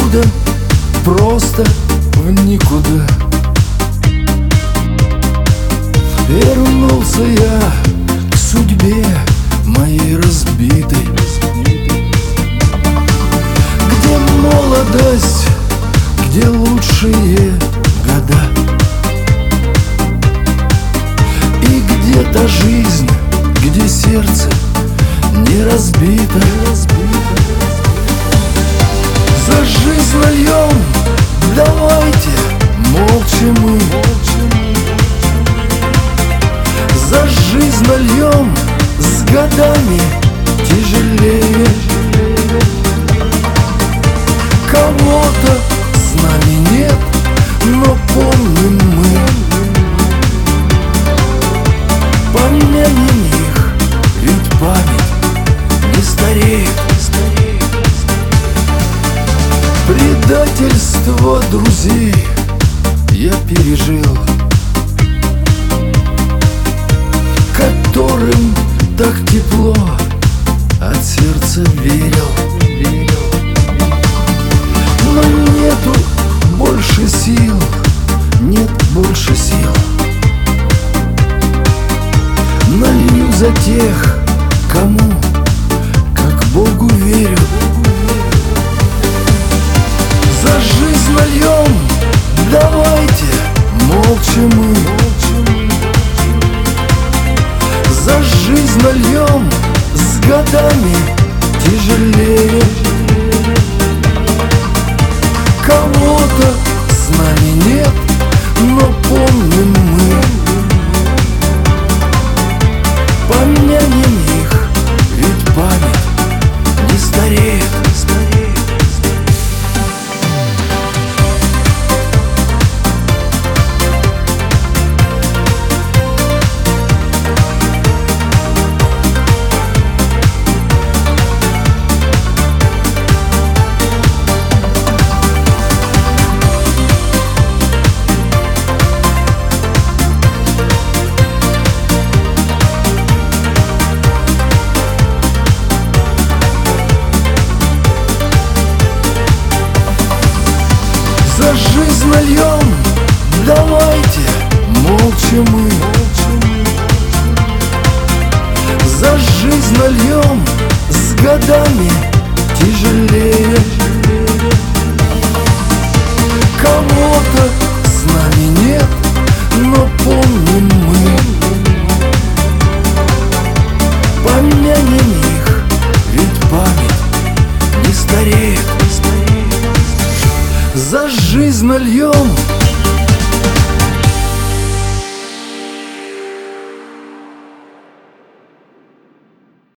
ниоткуда, просто в никуда. Вернулся я к судьбе моей разбитой, где молодость, где лучшие года, и где-то жизнь, где сердце не разбито. За жизнь нальем, давайте молча мы. За жизнь нальем, с годами тяжелее. Кого-то с нами нет, но помним мы. Помянем их, ведь память не стареет. Предательство друзей я пережил, которым так тепло от сердца верил. Но нету больше сил, нет больше сил. Налью за тех, кому, как Богу верю. За жизнь нальем, давайте молча мы. За жизнь нальем, с годами тяжелее. Кого-то с нами нет, но помним мы. Помянем их, ведь память не стареет. За жизнь нальем, давайте молча мы. За жизнь нальем, с годами тяжелее. Кого-то с нами нет, но помним мы. Помянем их, ведь память не стареет. За жизнь нальем,